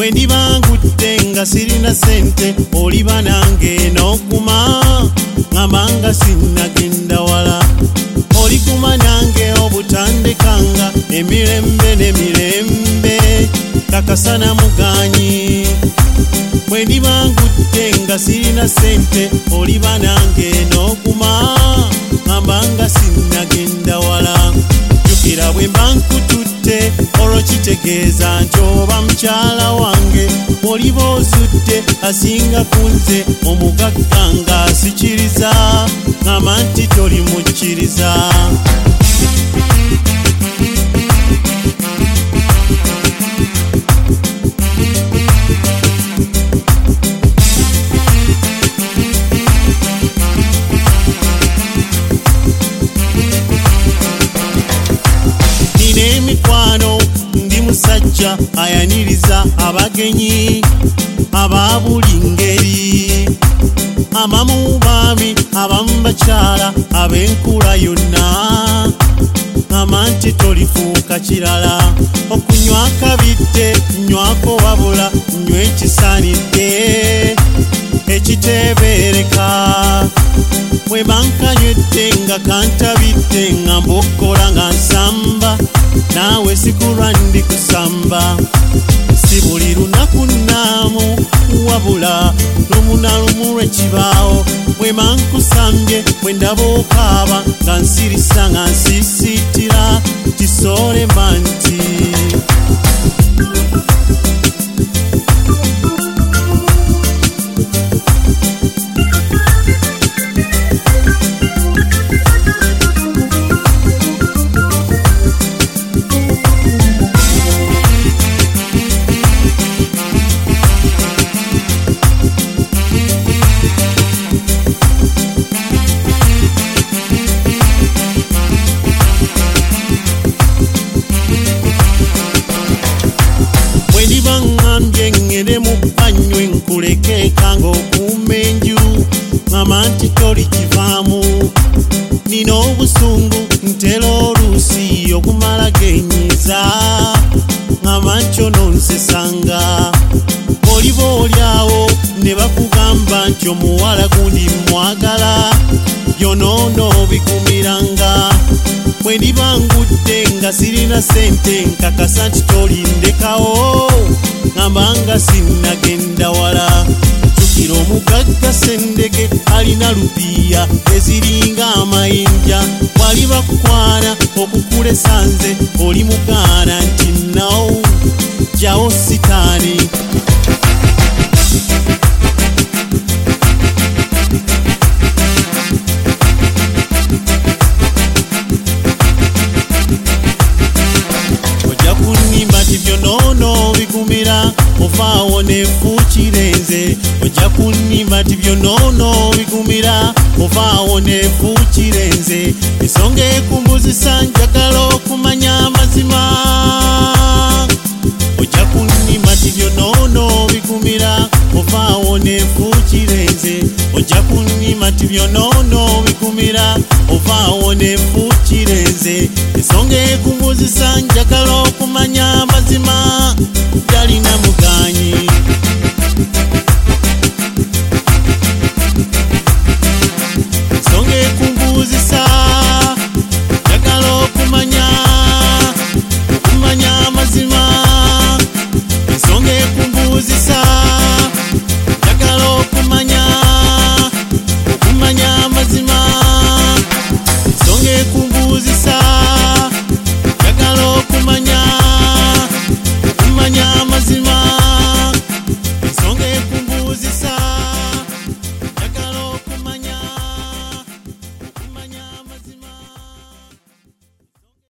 bwe ndibangutte nga sirina sente oliba nange n'okuma ngamba nga sinnagenda wala olikuma nange obutandikanga emirembe n'emirembe kakasana muganyi bwe ndibangutte nga sirina sente oliba nange n'okuma ngamba nga sinnagenda wala jukira bwe mba nkututte olwo kitegeeza nti oba mukyala wange oliba ozudde asinga kunze omugagga nga sikiriza ngamba nti toli mukkiriza emikwano ndi musajja ayaniriza abagenyi aba buli ngeri amamu baami abamu bakyala ab'enkula yonna amanti tolifuuka kirala okunywa akabidde nywako wabula nywa ekisaanidde ekiteebereka bwe bankanywedde nga kantabidde nga mbokkola nga nsamba naawe sikulwa ndi kusamba si buli lunaku nnaamu wabula lumu na lumu lwekibaawo bwe bankusambye bwe ndaba okaaba nga nsirisa nga nsisiitira kisoole manti ngende mu banywe nkulekeka ng'okuuma enju ngamba nti toli kivaamu nina obusungu ntera oluusi okumala genyiza ngamba nti ononsesanga oliba olyawo ne bakugamba nti omuwala gundi mwagala byonoono bigumiranga bwe ndiba ngudde nga sirina sente nkakasa nti tolindekawo ngamba nga sinnagenda wala jukira omugagga Sendege alina lupiya eziringa amayinja wali bakukwana okukula esanze oli mugaana nti no jawo sitaani byonono bigumira ovaawo nefuukirenze ojja kunnimba ti byonono bigumira ovaawo nefuukirenze ensonga ekumbuzisa njagala okumanya amazima ojja kunnimba ti byonono bigumira ovaawo nefuukirenze ojja kunnimba ti byonono bigumira ovaawo nefuukirenze ensonga ekumbuzisa njagala okumanya amazima galina muganyi